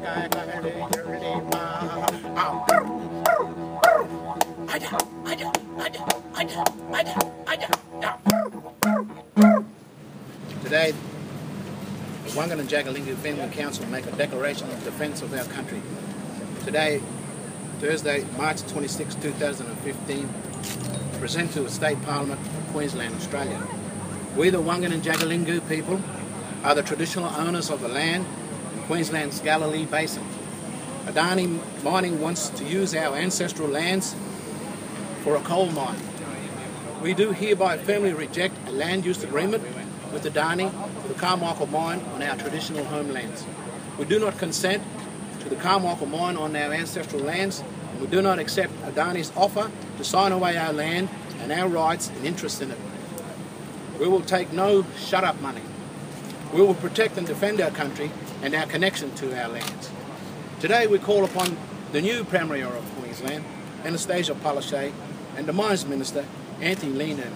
Today, the Wangan and Jagalingou Family Council make a declaration of defence of our country. Today, Thursday, March 26, 2015, present to the State Parliament of Queensland, Australia. We, the Wangan and Jagalingou people, are the traditional owners of the land in Queensland's Galilee Basin. Adani Mining wants to use our ancestral lands for a coal mine. We do hereby firmly reject a land use agreement with Adani for the Carmichael mine on our traditional homelands. We do not consent to the Carmichael mine on our ancestral lands, and we do not accept Adani's offer to sign away our land and our rights and interests in it. We will take no shut-up money. We will protect and defend our country and our connection to our lands. Today we call upon the new Premier of Queensland, Anastasia Palaszczuk, and the Mines Minister, Anthony Lehner,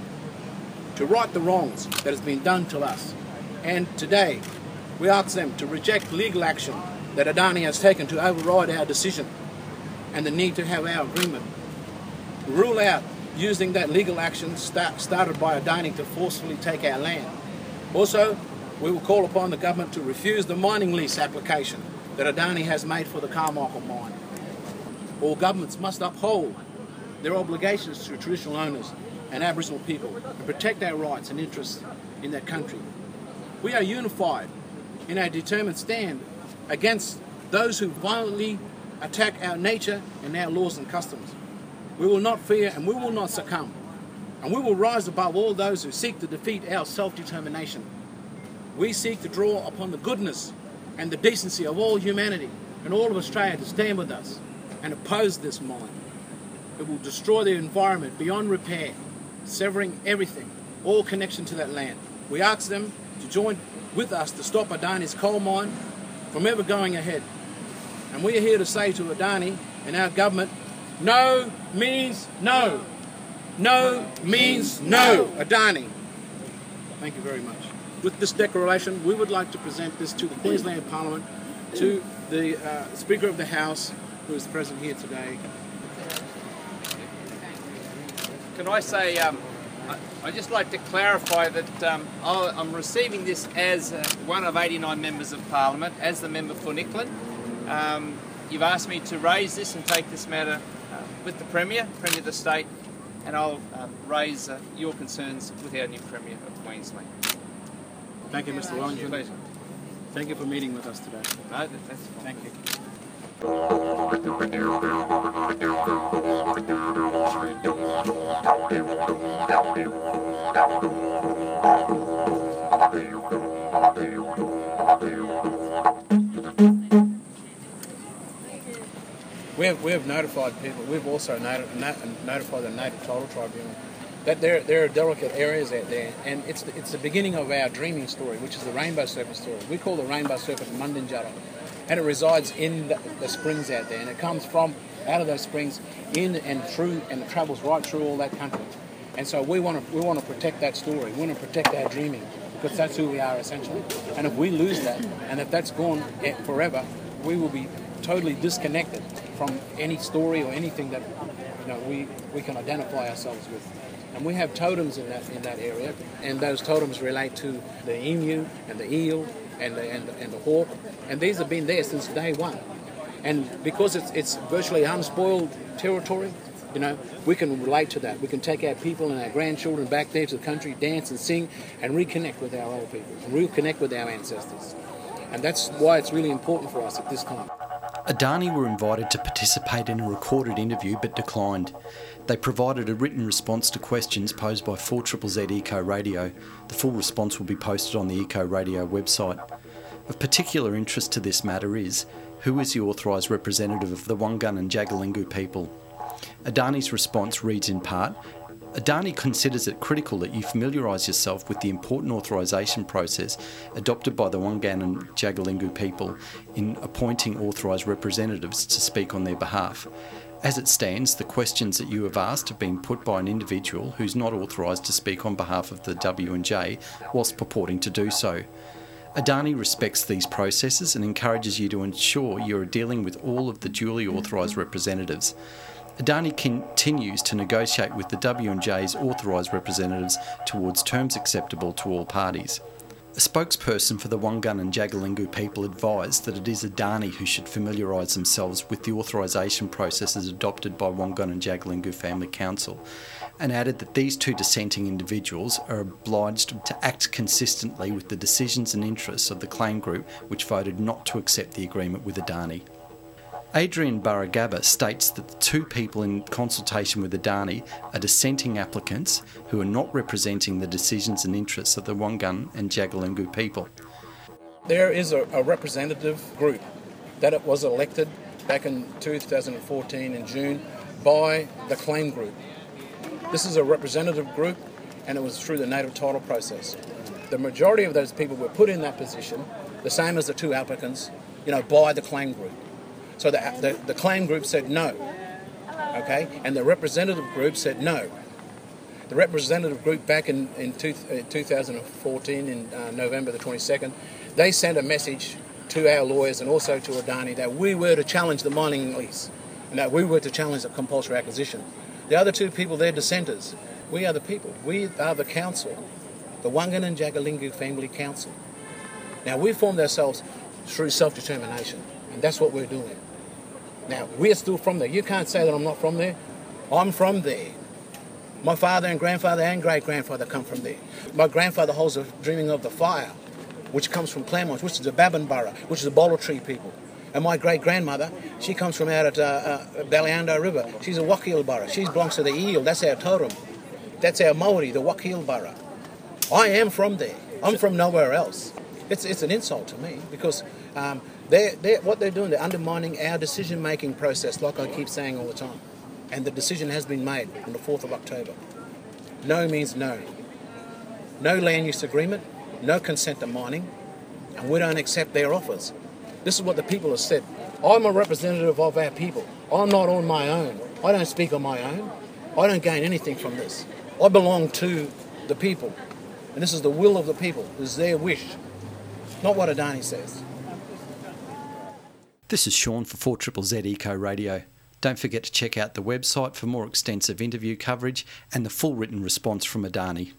to right the wrongs that has been done to us. And today we ask them to reject legal action that Adani has taken to override our decision and the need to have our agreement. Rule out using that legal action started by Adani to forcefully take our land. Also, we will call upon the government to refuse the mining lease application that Adani has made for the Carmichael mine. All governments must uphold their obligations to traditional owners and Aboriginal people and protect our rights and interests in that country. We are unified in our determined stand against those who violently attack our nature and our laws and customs. We will not fear and we will not succumb. And we will rise above all those who seek to defeat our self-determination. We seek to draw upon the goodness and the decency of all humanity and all of Australia to stand with us and oppose this mine. It will destroy the environment beyond repair, severing everything, all connection to that land. We ask them to join with us to stop Adani's coal mine from ever going ahead. And we are here to say to Adani and our government, no means no. No means no, Adani. Thank you very much. With this declaration, we would like to present this to the Queensland Parliament, to the Speaker of the House, who is present here today. Can I say, I'd just like to clarify that I'm receiving this as one of 89 members of Parliament, as the member for Nicklin. You've asked me to raise this and take this matter with the Premier of the State, and I'll raise your concerns with our new Premier of Queensland. Thank you, Mr. Wellington. Pleasure. Thank you for meeting with us today. No, that's fine. Thank you. We have notified people. We've also notified the Native Title Tribunal that there are delicate areas out there, and it's the beginning of our dreaming story, which is the rainbow serpent story. We call the rainbow serpent Mundinjara, and it resides in the springs out there, and it comes from out of those springs in and through, and it travels right through all that country. And so we want to protect that story. We want to protect our dreaming, because that's who we are essentially. And if we lose that, and if that's gone forever, we will be totally disconnected from any story or anything that we can identify ourselves with. And we have totems in that area, and those totems relate to the emu and the eel and the hawk, and these have been there since day one. And because it's virtually unspoiled territory, we can relate to that. We can take our people and our grandchildren back there to the country, dance and sing, and reconnect with our old people, and reconnect with our ancestors. And that's why it's really important for us at this time. Adani were invited to participate in a recorded interview but declined. They provided a written response to questions posed by 4ZZZ Eco Radio. The full response will be posted on the Eco Radio website. Of particular interest to this matter is, who is the authorised representative of the Wangan and Jagalingou people? Adani's response reads in part, Adani considers it critical that you familiarise yourself with the important authorisation process adopted by the Wangan and Jagalingou people in appointing authorised representatives to speak on their behalf. As it stands, the questions that you have asked have been put by an individual who's not authorised to speak on behalf of the W&J whilst purporting to do so. Adani respects these processes and encourages you to ensure you are dealing with all of the duly authorised representatives. Adani continues to negotiate with the W&J's authorised representatives towards terms acceptable to all parties. A spokesperson for the Wangan and Jagalingou people advised that it is Adani who should familiarise themselves with the authorisation processes adopted by Wangan and Jagalingou Family Council, and added that these two dissenting individuals are obliged to act consistently with the decisions and interests of the claim group which voted not to accept the agreement with Adani. Adrian Baragaba states that the two people in consultation with Adani are dissenting applicants who are not representing the decisions and interests of the Wangan and Jagalingou people. There is a representative group that it was elected back in 2014 in June by the claim group. This is a representative group, and it was through the native title process. The majority of those people were put in that position, the same as the two applicants, by the claim group. So the claim group said no, okay, and the representative group said no. The representative group back in 2014, in November the 22nd, they sent a message to our lawyers and also to Adani that we were to challenge the mining lease and that we were to challenge the compulsory acquisition. The other two people, they're dissenters. We are the people. We are the council, the Wangan and Jagalingou Family Council. Now, we formed ourselves through self-determination, and that's what we're doing. Now, we're still from there. You can't say that I'm not from there. I'm from there. My father and grandfather and great-grandfather come from there. My grandfather holds a dreaming of the fire, which comes from Claremont, which is the Babinburra, which is the Bola Tree people. And my great-grandmother, she comes from out at Baliando River. She's a Wakilburra. She belongs to the Eel. That's our totem. That's our Maori, the Wakilburra. I am from there. I'm from nowhere else. It's an insult to me because what they're doing, they're undermining our decision-making process, like I keep saying all the time. And the decision has been made on the 4th of October. No means no. No land use agreement, no consent to mining, and we don't accept their offers. This is what the people have said. I'm a representative of our people. I'm not on my own. I don't speak on my own. I don't gain anything from this. I belong to the people. And this is the will of the people. This is their wish. Not what Adani says. This is Sean for 4ZZZ Eco Radio. Don't forget to check out the website for more extensive interview coverage and the full written response from Adani.